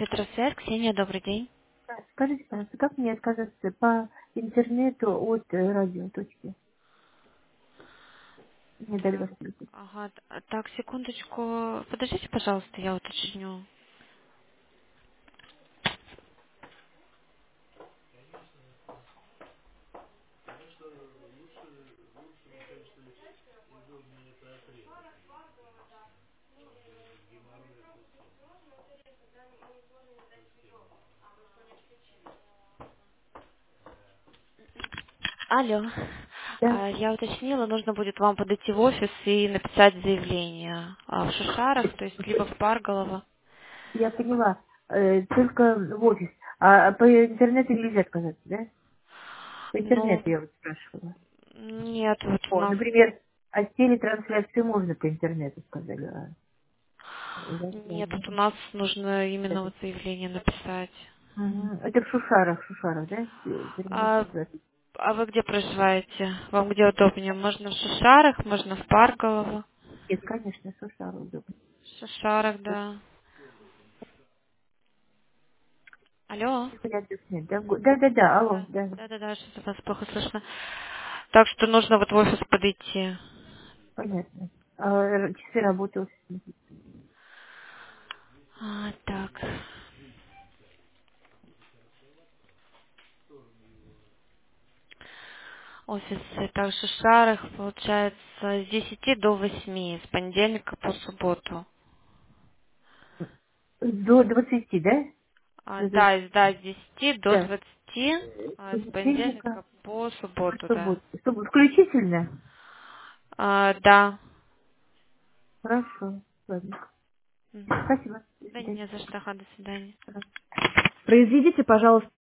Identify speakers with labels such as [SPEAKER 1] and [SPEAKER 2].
[SPEAKER 1] Петросвязь, Ксения, добрый день.
[SPEAKER 2] Да, скажите, пожалуйста, как мне отказаться по интернету от радиоточки? Мне дали
[SPEAKER 1] Так,
[SPEAKER 2] вас телефон.
[SPEAKER 1] ага, так, секундочку. Подождите, пожалуйста, я уточню. Алло.
[SPEAKER 2] Да,
[SPEAKER 1] Я уточнила, нужно будет вам подойти в офис и написать заявление в Шишарах, то есть либо в Парголово.
[SPEAKER 2] я поняла. Только в офис. А по интернету нельзя отказаться, да? По
[SPEAKER 1] Ну,
[SPEAKER 2] интернету я вот спрашивала.
[SPEAKER 1] нет, вот у
[SPEAKER 2] О,
[SPEAKER 1] нас...
[SPEAKER 2] например, о телетрансляции можно по интернету, сказали.
[SPEAKER 1] Нет, вот у нас нужно именно вот заявление написать.
[SPEAKER 2] Мгм. Это в Шушарах, да?
[SPEAKER 1] А,
[SPEAKER 2] Переметка 20.
[SPEAKER 1] а вы где проживаете? Вам где удобнее? Можно в Шишарах, можно в Парголово.
[SPEAKER 2] Нет, конечно, Шушарах удобно.
[SPEAKER 1] В Шишарах, да. Алло.
[SPEAKER 2] Нет, да, алло,
[SPEAKER 1] Да,
[SPEAKER 2] да,
[SPEAKER 1] да, что-то вас плохо слышно. Так что нужно вот в офис подойти.
[SPEAKER 2] понятно. А часы работы офисные.
[SPEAKER 1] Так. Офисы так в Шарах получается с 10 до 8 с понедельника по субботу.
[SPEAKER 2] До 20, да? До
[SPEAKER 1] Да,
[SPEAKER 2] 20,
[SPEAKER 1] с 10 до
[SPEAKER 2] да.
[SPEAKER 1] 20
[SPEAKER 2] С
[SPEAKER 1] с
[SPEAKER 2] понедельника
[SPEAKER 1] понедельника по
[SPEAKER 2] по
[SPEAKER 1] субботу, да.
[SPEAKER 2] субботу. Включительно?
[SPEAKER 1] Да.
[SPEAKER 2] Хорошо. Ладно.
[SPEAKER 1] Мгм.
[SPEAKER 2] Спасибо. До
[SPEAKER 1] Да
[SPEAKER 2] свидания.
[SPEAKER 1] не за что, до свидания.
[SPEAKER 2] Произведите, пожалуйста,